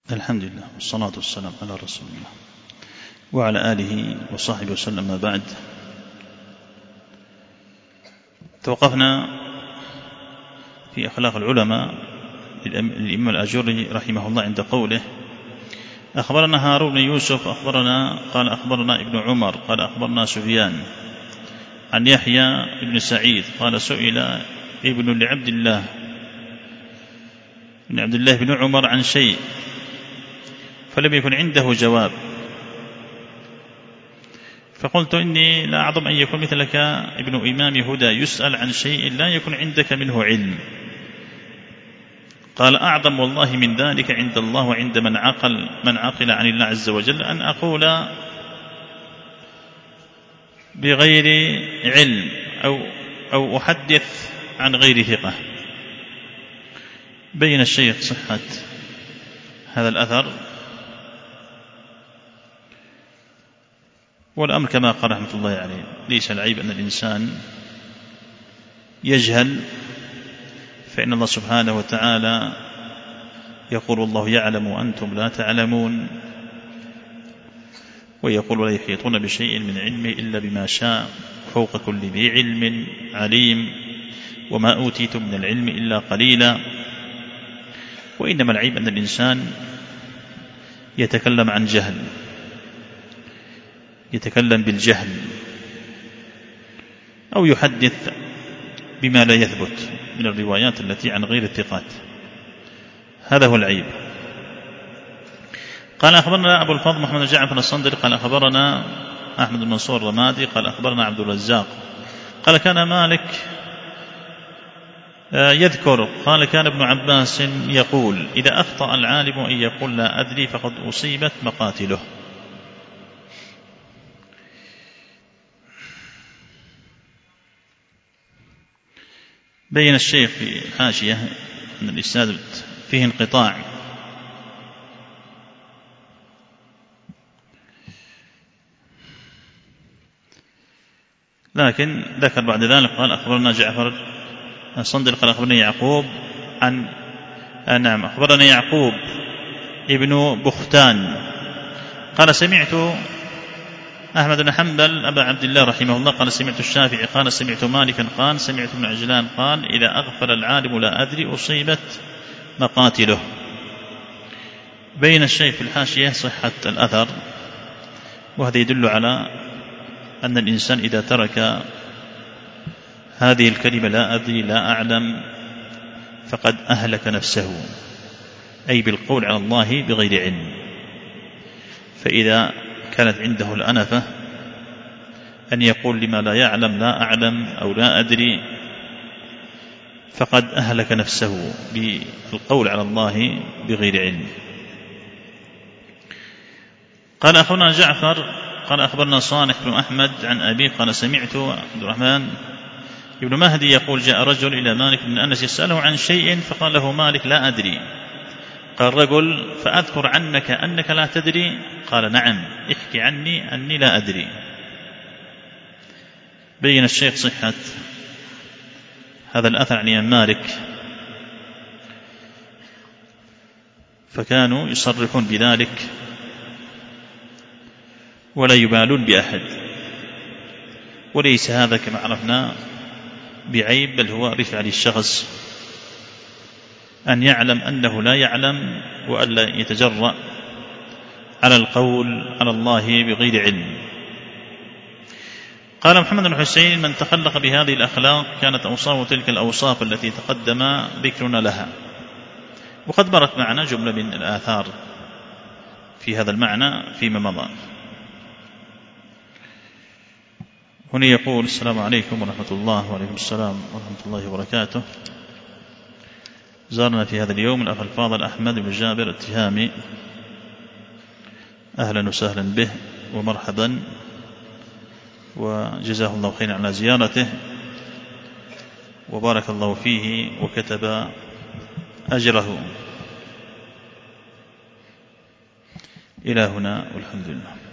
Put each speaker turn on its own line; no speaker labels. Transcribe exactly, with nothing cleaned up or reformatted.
الحمد لله والصلاة والسلام على رسول الله وعلى آله وصحبه وسلم. ما بعد، توقفنا في أخلاق العلماء للإمام الآجري رحمه الله عند قوله: أخبرنا هارون بن يوسف أخبرنا قال أخبرنا ابن عمر قال أخبرنا سفيان عن يحيى بن سعيد قال سئل ابن لعبد الله بن عبد الله بن عمر عن شيء فلم يكن عنده جواب، فقلت إني لا أعظم أن يكون مثلك ابن إمام هدى يسأل عن شيء لا يكن عندك منه علم. قال: أعظم والله من ذلك عند الله وعند من عقل من عقل عن الله عز وجل أن أقول بغير علم أو, أو أحدث عن غير ثقة. بين الشيخ صحة هذا الأثر، والأمر كما قال رحمة الله عليه: ليس العيب أن الإنسان يجهل، فإن الله سبحانه وتعالى يقول: الله يعلم وأنتم لا تعلمون، ويقول: ولا يحيطون بشيء من علمه إلا بما شاء، فوق كل ذي علم عليم، وما أوتيتم من العلم إلا قليلا. وإنما العيب أن الإنسان يتكلم عن جهل، يتكلم بالجهل، أو يحدث بما لا يثبت من الروايات التي عن غير الثقات، هذا هو العيب. قال: أخبرنا أبو الفضل محمد جعفر الصندري قال أخبرنا أحمد بن منصور الرمادي قال أخبرنا عبد الرزاق قال كان مالك يذكر قال كان ابن عباس يقول: إذا أخطأ العالم أن يقول لا أدري فقد أصيبت مقاتله. بين الشيخ في الحاشية أن الإسناد فيه انقطاع، لكن ذكر بعد ذلك قال: أخبرنا جعفر الصندري قال أخبرنا يعقوب عن نعم أخبرنا يعقوب ابن بختان قال سمعت أحمد بن حنبل أبا عبد الله رحمه الله قال سمعت الشافعي قال سمعت مالكا قال سمعت ابن عجلان قال: إذا أغفل العالم لا أدري أصيبت مقاتله. بين الشيخ في الحاشية صحة الأثر، وهذا يدل على أن الإنسان إذا ترك هذه الكلمة لا أدري لا أعلم فقد أهلك نفسه، أي بالقول على الله بغير علم. فإذا كانت عنده الأنفة أن يقول لما لا يعلم لا أعلم أو لا أدري فقد أهلك نفسه بالقول على الله بغير علم. قال: أخبرنا جعفر قال أخبرنا صالح بن أحمد عن أبي قال سمعت عبد الرحمن ابن مهدي يقول: جاء رجل إلى مالك بن أنس يسأله عن شيء فقال له مالك: لا أدري. قال رجل: فأذكر عنك أنك لا تدري؟ قال: نعم، احكي عني أني لا أدري. بين الشيخ صحة هذا الأثر عن الإمام مالك، فكانوا يصرحون بذلك ولا يبالون بأحد، وليس هذا كما عرفنا بعيب، بل هو رفع للشخص أن يعلم أنه لا يعلم وألا يتجرأ على القول على الله بغير علم. قال محمد بن حسين: من تخلق بهذه الأخلاق كانت أوصافه تلك الأوصاف التي تقدم ذكرنا لها. وقد مرت معنا جملة من الآثار في هذا المعنى فيما مضى. هنا يقول: السلام عليكم ورحمة الله. وعليكم السلام ورحمة الله وبركاته. زارنا في هذا اليوم الأخ الفاضل أحمد بن جابر التهامي، أهلا وسهلا به ومرحبا، وجزاه الله خيرا على زيارته، وبارك الله فيه وكتب أجره. إلى هنا والحمد لله.